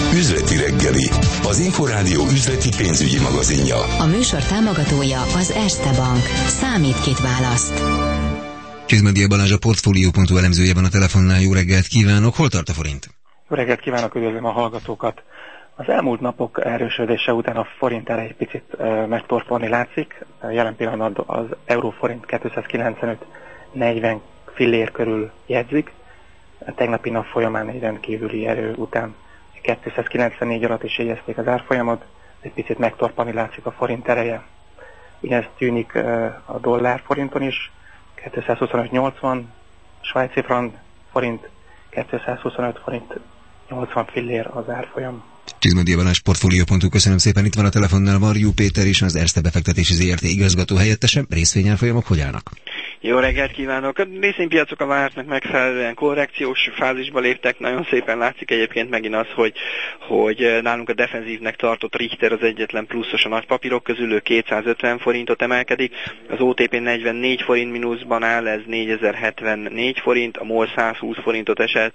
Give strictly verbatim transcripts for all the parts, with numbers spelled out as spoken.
Üzleti reggeli, az Inforádió üzleti pénzügyi magazinja. A műsor támogatója az Erste Bank. Számít, kit választ. Csizmadia Balázs, a Portfolio pont hu elemzőjében a telefonnál. Jó reggelt kívánok! Hol tart a forint? Jó reggelt kívánok, üdvözlöm a hallgatókat! Az elmúlt napok erősödése után a forint erre egy picit uh, megtorpolni látszik. Jelen pillanatban az euróforint kétszázkilencvenöt negyven fillér körül jegyzik. A tegnapi nap folyamán egy rendkívüli erő után kétszázkilencvennégy alatt is jegyezték az árfolyamot, egy picit megtorpani látszik a forint ereje. Ugyanez tűnik uh, a dollár forinton is, kétszázhuszonöt nyolcvan, svájci frank forint, kétszázhuszonöt forint nyolcvan fillér az árfolyam. Csizmadia Balázs, Portfolio pont hu, köszönöm szépen. Itt van a telefonnál Varjú Péter is, az Erste befektetési zé er té igazgató helyettese. Részvényárfolyamok hogy állnak? Jó reggelt kívánok! A részvénypiacok a vártnak megfelelően korrekciós fázisba léptek. Nagyon szépen látszik egyébként megint az, hogy, hogy nálunk a defenzívnek tartott Richter az egyetlen pluszos a nagy papírok közül, ő kétszázötven forintot emelkedik. Az o té pé negyvennégy forint mínuszban áll, ez négyezer-hetvennégy forint, a MOL százhúsz forintot esett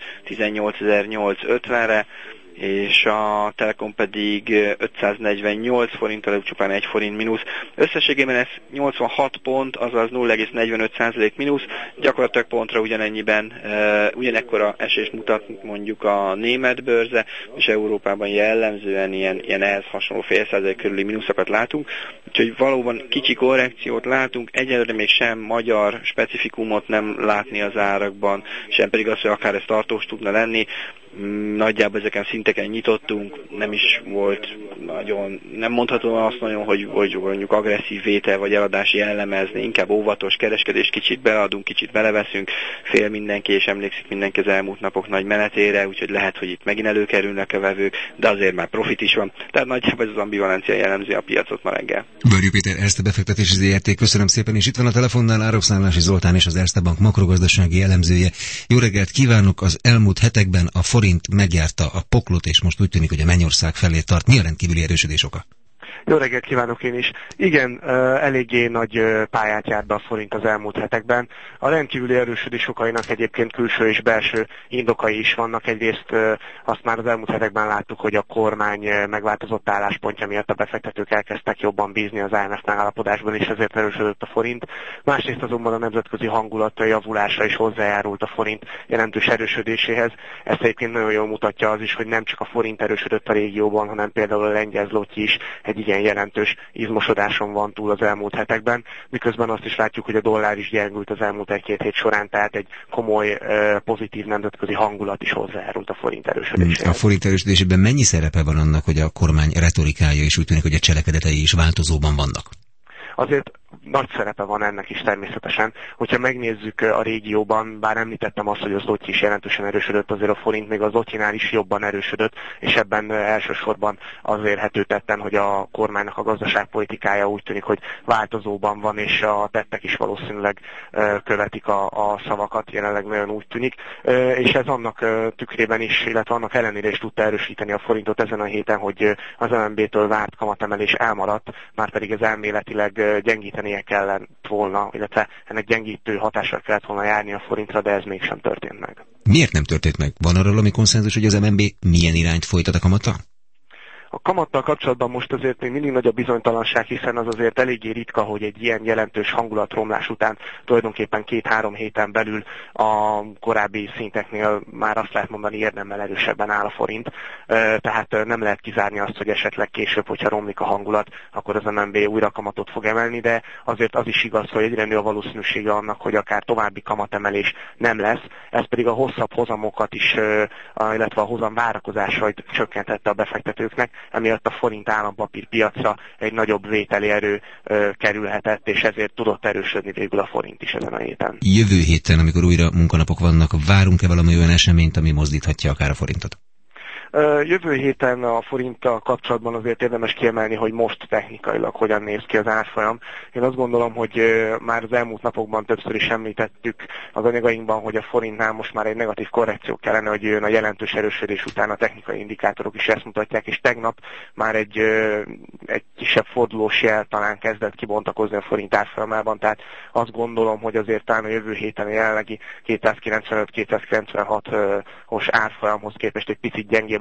tizennyolcezer-nyolcszázötvenre, és a Telekom pedig ötszáznegyvennyolc forint, előbb csupán egy forint mínusz. Összességében ez nyolcvanhat pont, azaz nulla egész negyvenöt százalék mínusz, gyakorlatilag pontra ugyanennyiben, uh, ugyanekkora esést mutat mondjuk a német bőrze, és Európában jellemzően ilyen, ilyen ehhez hasonló fél százalék körüli mínuszokat látunk, úgyhogy valóban kicsi korrekciót látunk, egyelőre még sem magyar specifikumot nem látni az árakban, sem pedig az, hogy akár ez tartós tudna lenni. Nagyjából ezeken a szinteken nyitottunk, nem is volt nagyon, nem mondhatom azt nagyon, hogy, hogy mondjuk agresszív vétel vagy eladás jellemezni, inkább óvatos kereskedés, kicsit beleadunk, kicsit beleveszünk, fél mindenki, és emlékszik mindenki az elmúlt napok nagy menetére, úgyhogy lehet, hogy itt megint előkerülnek a vevők, de azért már profit is van. Tehát nagyjából ez az ambivalencia jellemzi a piacot ma reggel. Varjú Péter, Erste befektetési zé er té, köszönöm szépen, és itt van a telefonnál Árokszállási Zoltán és az Erste Bank makrogazdasági elemzője. Jó reggelt kívánok! Az elmúlt hetekben a forint megjárta a poklot, és most úgy tűnik, hogy a mennyország felé tart. Mi a rendkívüli erősödés oka? Jó reggelt kívánok én is. Igen, eléggé nagy pályát járt be a forint az elmúlt hetekben. A rendkívüli erősödés okainak egyébként külső és belső indokai is vannak. Egyrészt azt már az elmúlt hetekben láttuk, hogy a kormány megváltozott álláspontja miatt a befektetők elkezdtek jobban bízni az i em ef megállapodásban, és ezért erősödött a forint. Másrészt azonban a nemzetközi hangulat javulása is hozzájárult a forint jelentős erősödéséhez. Ezt egyébként nagyon jól mutatja az is, hogy nem csak a forint erősödött a régióban, hanem például a lengyel zloty is egy igen jelentős izmosodáson van túl az elmúlt hetekben, miközben azt is látjuk, hogy a dollár is gyengült az elmúlt egy-két hét során, tehát egy komoly pozitív nemzetközi hangulat is hozzájárult a forint erősödéséhez. A forint erősödésében mennyi szerepe van annak, hogy a kormány retorikája is úgy tűnik, hogy a cselekedetei is változóban vannak? Azért nagy szerepe van ennek is természetesen. Hogyha megnézzük a régióban, bár említettem azt, hogy az zloty is jelentősen erősödött, azért a forint még az zlotynál is jobban erősödött, és ebben elsősorban az érhető tetten, hogy a kormánynak a gazdaságpolitikája úgy tűnik, hogy változóban van, és a tettek is valószínűleg követik a, a szavakat, jelenleg nagyon úgy tűnik, és ez annak tükrében is, illetve annak ellenére is tudta erősíteni a forintot ezen a héten, hogy az em en bé-től várt kamatemelés elmaradt, már pedig ez elméletileg gyengítenie kellett volna, illetve ennek gyengítő hatással kellett volna járni a forintra, de ez mégsem történt meg. Miért nem történt meg? Van arról ami konszenzus, hogy az em en bé milyen irányt folytat a kamattal? A kamattal kapcsolatban most azért még mindig nagy a bizonytalanság, hiszen az azért eléggé ritka, hogy egy ilyen jelentős hangulatromlás után tulajdonképpen két-három héten belül a korábbi szinteknél már azt lehet mondani érdemmel erősebben áll a forint. Tehát nem lehet kizárni azt, hogy esetleg később, hogyha romlik a hangulat, akkor az em en bé újra kamatot fog emelni, de azért az is igaz, hogy egyre nő a valószínűsége annak, hogy akár további kamatemelés nem lesz. Ez pedig a hosszabb hozamokat is, illetve a hozam várakozásait csökkentette a befektetőknek, emiatt a forint állampapír piacra egy nagyobb vételi erő ö, kerülhetett, és ezért tudott erősödni végül a forint is ezen a héten. Jövő héten, amikor újra munkanapok vannak, várunk-e valami olyan eseményt, ami mozdíthatja akár a forintot? Jövő héten a forinttal kapcsolatban azért érdemes kiemelni, hogy most technikailag hogyan néz ki az árfolyam. Én azt gondolom, hogy már az elmúlt napokban többször is említettük az anyagainkban, hogy a forintnál most már egy negatív korrekció kellene, hogy jön a jelentős erősödés után a technikai indikátorok is ezt mutatják, és tegnap már egy, egy kisebb fordulós jel talán kezdett kibontakozni a forint árfolyamában, tehát azt gondolom, hogy azért talán a jövő héten a jelenlegi kétszázkilencvenöt-kétszázkilencvenhat-os árfolyamhoz képest egy picit gyengébb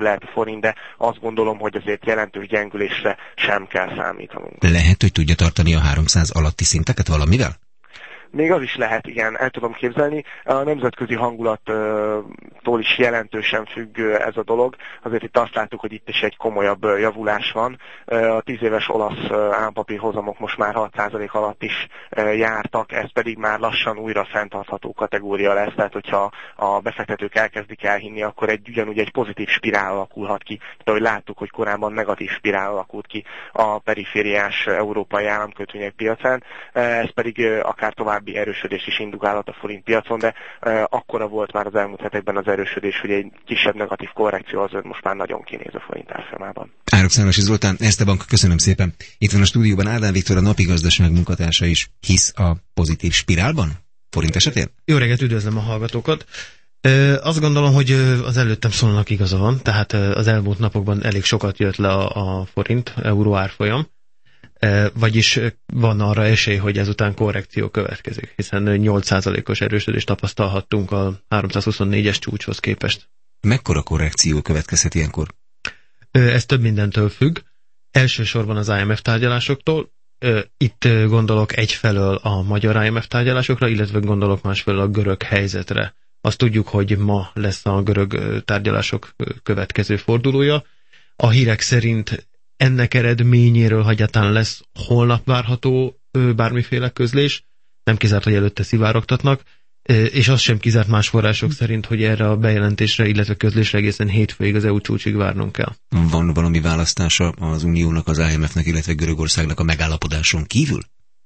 lehet a forint, de azt gondolom, hogy azért jelentős gyengülésre sem kell számítanunk. Lehet, hogy tudja tartani a háromszáz alatti szinteket valamivel? Még az is lehet, igen, el tudom képzelni. A nemzetközi hangulattól is jelentősen függ ez a dolog. Azért itt azt láttuk, hogy itt is egy komolyabb javulás van. A tíz éves olasz állampapírhozamok most már hat százalék alatt is jártak, ez pedig már lassan újra fenntartható kategória lesz. Tehát, hogyha a befektetők elkezdik elhinni, akkor egy ugyanúgy egy pozitív spirál alakulhat ki. Tehát, ahogy láttuk, hogy korábban negatív spirál alakult ki a perifériás európai államkötvények piacán. Ez pedig akár tovább erősödés is indukálhat a forint piacon, de e, akkora volt már az elmúlt hetekben az erősödés, hogy egy kisebb negatív korrekció az most már nagyon kinéz a forint árfolyamában. Árokszállási Zoltán, Erste Bank, köszönöm szépen. Itt van a stúdióban Ádám Viktor, a Napigazdaság munkatársa is. Hisz a pozitív spirálban? Forint esetén? Jó reggelt, üdvözlöm a hallgatókat. Ö, azt gondolom, hogy az előttem szólnak igaza van, tehát az elmúlt napokban elég sokat jött le a, a forint, euró árfolyam. Vagyis van arra esély, hogy ezután korrekció következik, hiszen nyolc százalékos erősödést tapasztalhattunk a háromszázhuszonnégyes csúcshoz képest. Mekkora korrekció következhet ilyenkor? Ez több mindentől függ. Elsősorban az I M F tárgyalásoktól. Itt gondolok egyfelől a magyar I M F tárgyalásokra, illetve gondolok másfelől a görög helyzetre. Azt tudjuk, hogy ma lesz a görög tárgyalások következő fordulója. A hírek szerint ennek eredményéről hagyatán lesz holnap várható bármiféle közlés, nem kizárt, hogy előtte szivárogtatnak, és az sem kizárt más források szerint, hogy erre a bejelentésre, illetve közlésre egészen hétfőig az é u csúcsig várnunk kell. Van valami választása az Uniónak, az I M F-nek, illetve Görögországnak a megállapodáson kívül?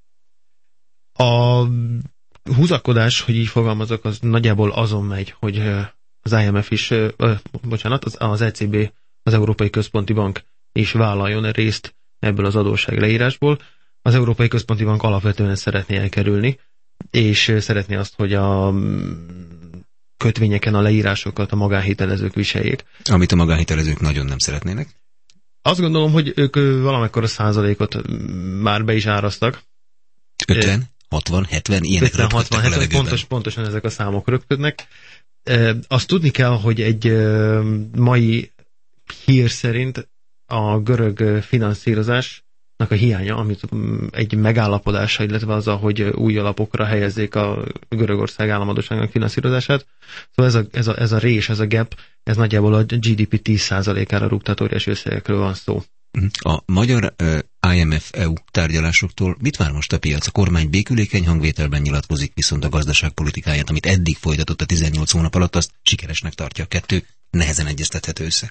A húzakodás, hogy így fogalmazok, az nagyjából azon megy, hogy az I M F is, ö, bocsánat, az, az E C B, az Európai Központi Bank és vállaljon részt ebből az adósság leírásból. Az Európai Központi Bank alapvetően szeretné elkerülni, és szeretné azt, hogy a kötvényeken a leírásokat a magánhitelezők viseljék. Amit a magánhitelezők nagyon nem szeretnének? Azt gondolom, hogy ők valamekkora százalékot már be is áraztak. ötven, hatvan, hetven, ilyenek ötven, hatvan, hetven, pontos, pontosan ezek a számok rögtönnek. Azt tudni kell, hogy egy mai hír szerint a görög finanszírozásnak a hiánya, amit egy megállapodása, illetve az, hogy új alapokra helyezzék a Görögország államadósságnak finanszírozását. Szóval ez a, ez, a, ez a rés, ez a gap, ez nagyjából a G D P tíz százalékára rúgtat óriási összegekről van szó. A magyar uh, I M F-E U tárgyalásoktól mit vár most a piac? A kormány békülékeny hangvételben nyilatkozik, viszont a gazdaságpolitikáját, amit eddig folytatott a tizennyolc hónap alatt, azt sikeresnek tartja. A kettő nehezen egyeztethető össze.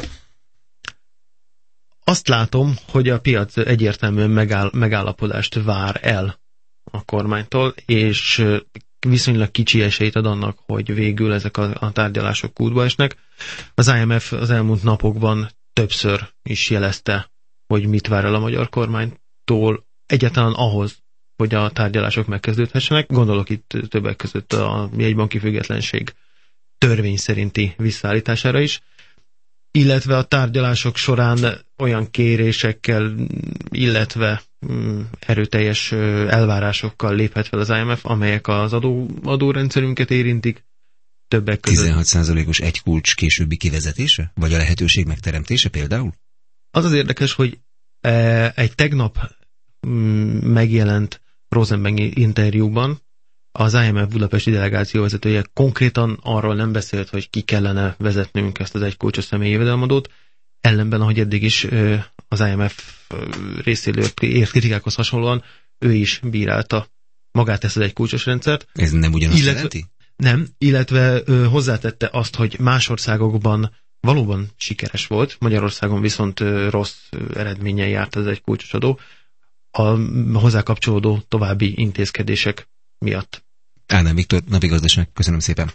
Azt látom, hogy a piac egyértelműen megáll, megállapodást vár el a kormánytól, és viszonylag kicsi esélyt ad annak, hogy végül ezek a, a tárgyalások kútba esnek. Az I M F az elmúlt napokban többször is jelezte, hogy mit vár el a magyar kormánytól egyáltalán ahhoz, hogy a tárgyalások megkezdődhessenek. Gondolok itt többek között a jegybanki függetlenség törvény szerinti visszaállítására is, illetve a tárgyalások során olyan kérésekkel, illetve mm, erőteljes elvárásokkal léphet fel az I M F, amelyek az adó, adórendszerünket érintik. Többek között. tizenhat százalékos egy kulcs későbbi kivezetése? Vagy a lehetőség megteremtése például? Az az érdekes, hogy e, egy tegnap mm, megjelent Rosenberg interjúban az I M F budapesti delegáció vezetője konkrétan arról nem beszélt, hogy ki kellene vezetnünk ezt az egykulcsos személyi jövedelemadót, ellenben, ahogy eddig is az I M F részéről ért kritikákhoz hasonlóan, ő is bírálta magát ezt az egykulcsos rendszert. Ez nem ugyanazt illetve, jelenti? Nem, illetve ö, hozzátette azt, hogy más országokban valóban sikeres volt, Magyarországon viszont ö, rossz eredménnyel járt az egykulcsos adó, a hozzá kapcsolódó további intézkedések miatt. Ádám Viktor, Napigazdaság, köszönöm szépen.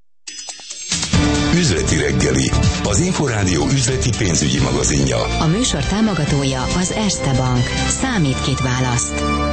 Üzleti reggeli, az Inforádió üzleti pénzügyi magazinja. A műsor támogatója az Erste Bank. Számít, kit választ.